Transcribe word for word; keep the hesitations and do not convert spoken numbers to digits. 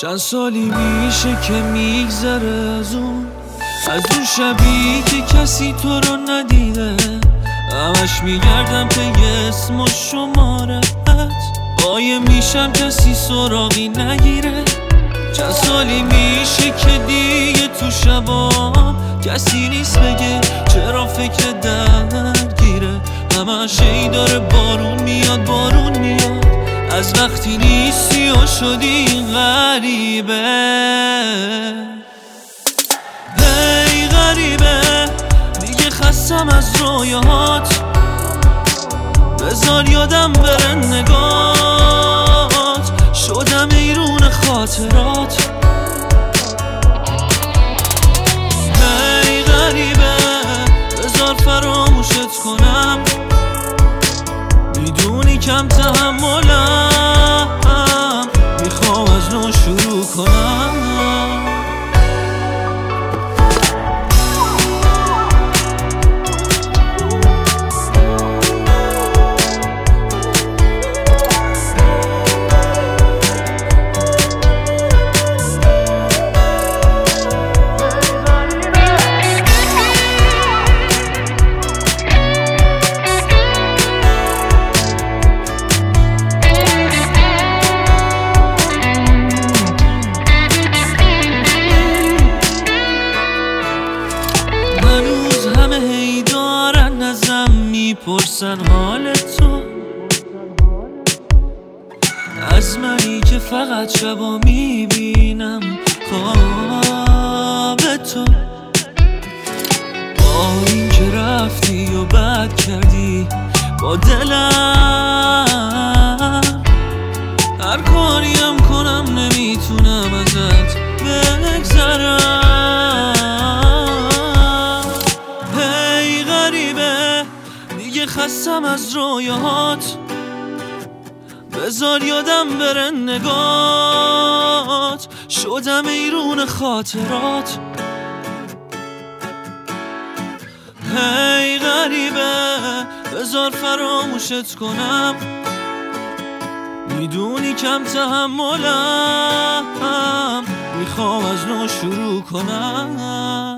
چند سالی میشه که میگذره از اون از اون شبی که کسی تو رو ندیده. همش میگردم که یه اسم و شمارت قایم میشم کسی سراغی نگیره. چند سالی میشه که دیگه تو شبام کسی نیست بگه چرا فکر درگیره. همش ای داره بارون میاد بارون میاد از وقتی نیستی و شدی غریبه. هی غریبه دیگه خستم از رویاهات، بذار یادم بره نگات، شدم ایرون خاطرات. هی غریبه بذار فراموشت کنم، میدونی کم تحملم، میخوام از نو شروع کنم. میپرسن حال تو از منی که فقط شبا میبینم خواب تو. با این که رفتی و بد کردی با دلم، هر کاریم کنم نمیتونم ازت بگذرم. خستم از رویاهات، بذار یادم بره نگات، شدم ایرون خاطرات. هی غریبه بذار فراموشت کنم، میدونی کم تحملم، میخوام از نو شروع کنم.